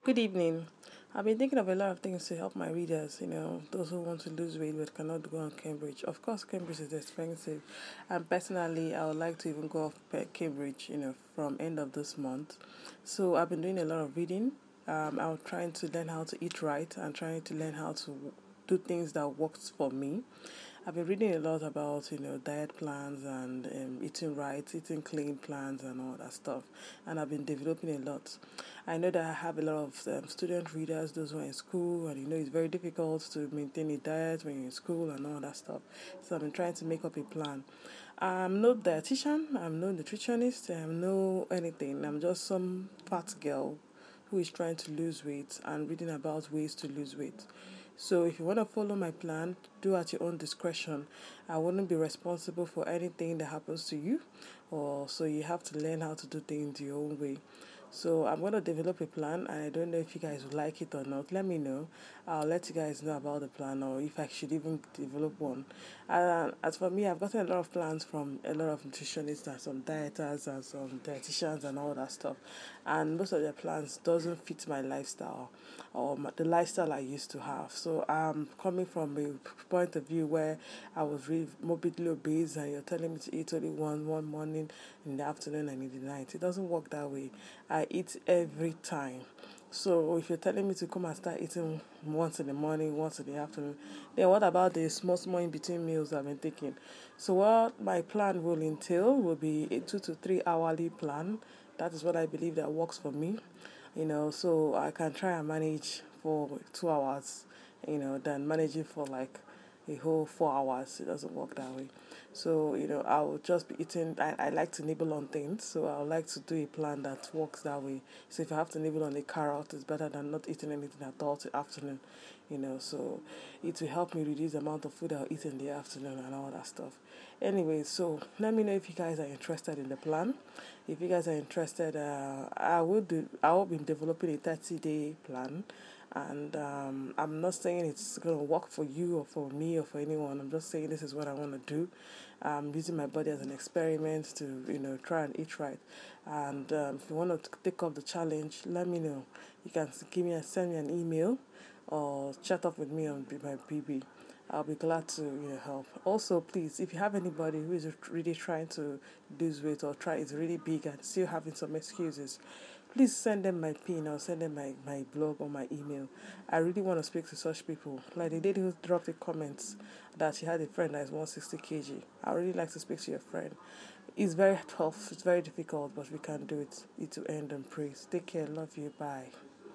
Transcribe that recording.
Good evening. I've been thinking of a lot of things to help my readers, those who want to lose weight but cannot go on Cambridge. Of course, Cambridge is expensive, and personally, I would like to even go off Cambridge, from end of this month. So I've been doing a lot of reading. I'm trying to learn how to eat right and trying to learn how to do things that works for me. I've been reading a lot about diet plans and eating right, eating clean plans and all that stuff, and I've been developing a lot. I know that I have a lot of student readers, those who are in school, and it's very difficult to maintain a diet when you're in school and all that stuff. So I've been trying to make up a plan. I'm no dietitian, I'm no nutritionist, I'm no anything. I'm just some fat girl who is trying to lose weight and reading about ways to lose weight. So if you want to follow my plan, do at your own discretion. I wouldn't be responsible for anything that happens to you, or so you have to learn how to do things your own way. So I'm going to develop a plan, and I don't know if you guys would like it or not. Let me know. I'll let you guys know about the plan, or if I should even develop one. As for me, I've gotten a lot of plans from a lot of nutritionists and some dieters and some dietitians and all that stuff, and most of their plans doesn't fit my lifestyle or the lifestyle I used to have. So I'm coming from a point of view where I was really morbidly obese, and you're telling me to eat only one morning, in the afternoon, and in the night. It doesn't work that way. I eat every time. So if you're telling me to come and start eating once in the morning, once in the afternoon, then what about the small in between meals I've been taking? So what my plan will entail will be a 2 to 3 hourly plan. That is what I believe that works for me. So I can try and manage for 2 hours, than managing for like a whole 4 hours. It doesn't work that way. So, I will just be eating. I like to nibble on things, so I would like to do a plan that works that way. So, if I have to nibble on a carrot, it's better than not eating anything at all till afternoon, So, it will help me reduce the amount of food I'll eat in the afternoon and all that stuff. Anyway, so let me know if you guys are interested in the plan. If you guys are interested, I will be developing a 30-day plan, and I'm not saying it's going to work for you or for me or for anyone. I'm just saying this is what I want to do. I'm using my body as an experiment to try and eat right. And if you want to take up the challenge, let me know. You can send me an email or chat up with me on my BB. I'll be glad to help. Also, please, if you have anybody who is really trying to lose weight or try is really big and still having some excuses, please send them my pin or send them my blog or my email. I really want to speak to such people. Like the lady who dropped the comments that she had a friend that is 160 kg. I really like to speak to your friend. It's very tough, it's very difficult, but we can do it. It will end and praise. Take care, love you, bye.